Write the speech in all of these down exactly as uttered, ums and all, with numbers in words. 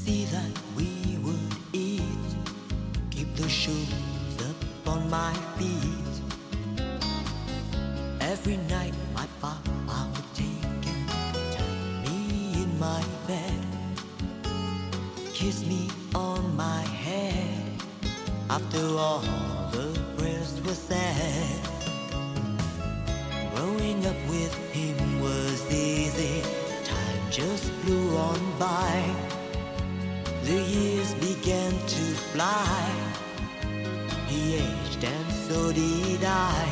see that we would eat, keep the shoes up on my feet. Every night my papa would take and turn me in my bed, kiss me on my head. After all, the rest was sad. Growing up with him was easy, time just flew on by. The years began to fly, he aged and so did I.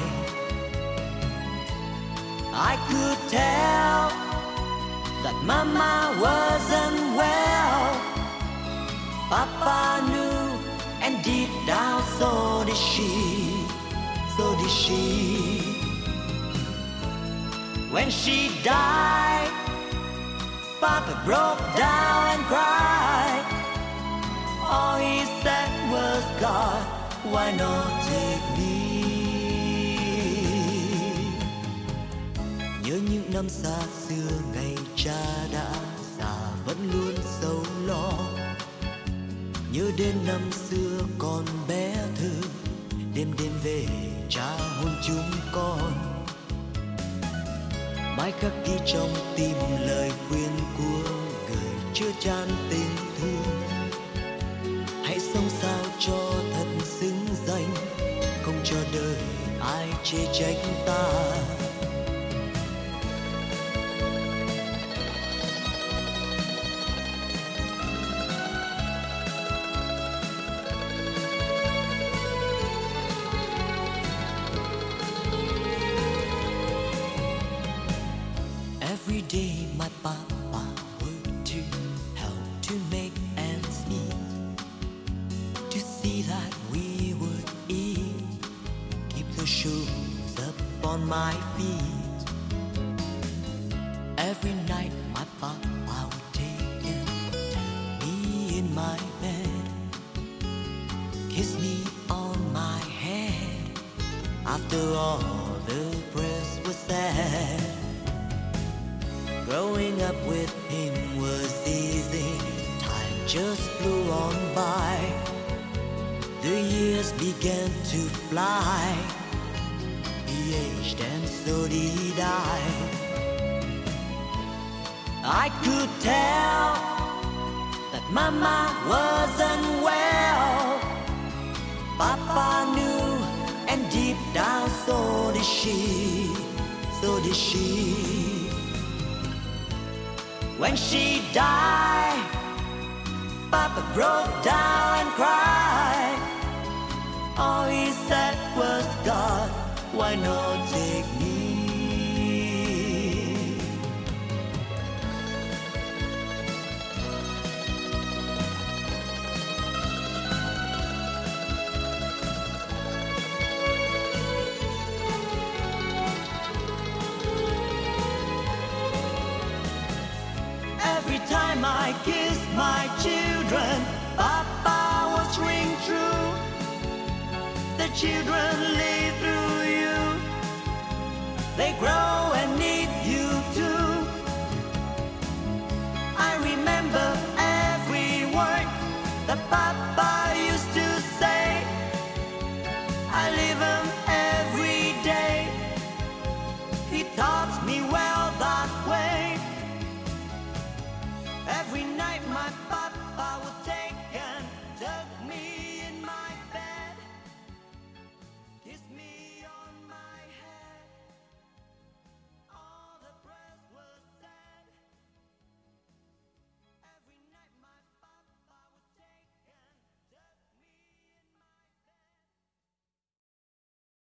I could tell that Mama wasn't well. Papa knew, and deep down so did she, so did she. When she died, Papa broke down and cried. All he said was, God, why not take me? Nhớ những năm xa xưa, ngày cha đã già vẫn luôn sầu lo. Nhớ đến năm xưa còn bé thơ, đêm đêm về cha hôn chúng con. Mãi khắc ghi trong tim lời khuyên của người chứa chan tình thương. Hãy sống sao cho thật xứng danh, không cho đời ai chê trách ta. Every day my papa worked to help to make ends meet, to see that we would eat, keep the shoes up on my feet. Every night my papa would take and turn me in my bed, kiss me on my head. After all, the rest was sad. Growing up with him was easy, time just flew on by. The years began to fly, he aged and so did I. I could tell that Mama wasn't well. Papa knew, and deep down so did she, so did she. When she died, Papa broke down and cried. All he said was, God, why not take me? Every time I kiss my children, Papa was ring true. The children live through you, they grow